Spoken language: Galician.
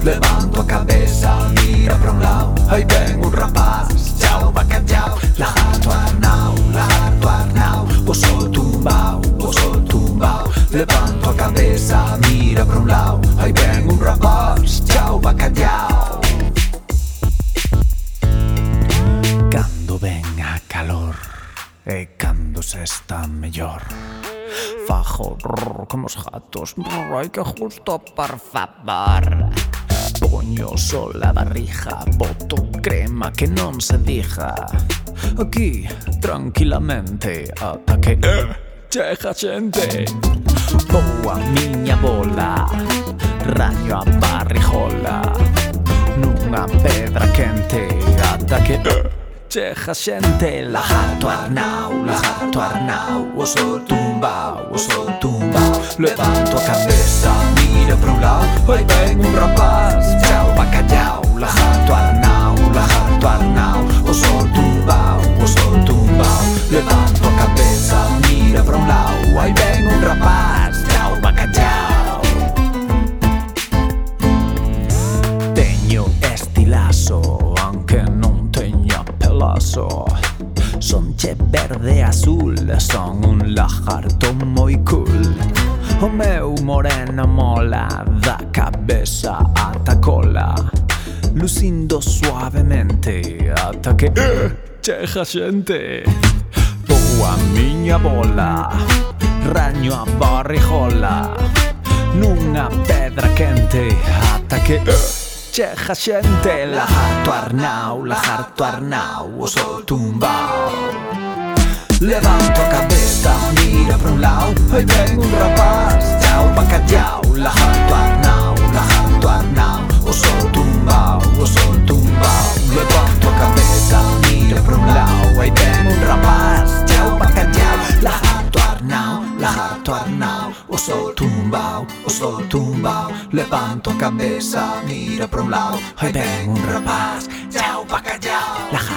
levanto a cabeça, mira pra lado, aí vem rapaz, tchau bacalhau. Lagarto Arnau, o sol tumbao, levanto a cabeça, mira pra lado, aí vem rapaz, tchau bacalhau. Cando ven a calor e cando se está mellor, fajo como os gatos, ai que justo por favor. Poño sol a barriga, boto crema que non se diga. Aquí, tranquilamente, ata que chega xente. Boa miña bola, raño a barrijola, nunha pedra quente, ata que chega xente. Lagarto Arnau, o sol tumbao, levanto a cabeça, mira pra lado, aí vem rapaz, tchau bacalhau. Lagarto Arnau, o sol tumbao, levanto a cabeça, mira pra lado, aí vem rapaz, tchau bacalhau. Teño estilazo, aunque non teña pelazo. Son che verde azul, son un lagarto moi cool. O meu morena mola da cabeza ata cola, lucindo suavemente ata que chega xente. Boa miña bola, raño a barrijola, nunha pedra quente ata que chega xente. Lagarto Arnau, o sol tumbao, levanto a cabeça, mira pra lado, aí vem rapaz, tchau bacalhau. Lagarto Arnau, o sol tumbao, levanto a cabeça, mira pra lado, aí vem rapaz, tchau bacalhau. Lagarto Arnau, o sol tumbao, levanto a cabeça, mira pra lado, aí vem rapaz, tchau bacalhau.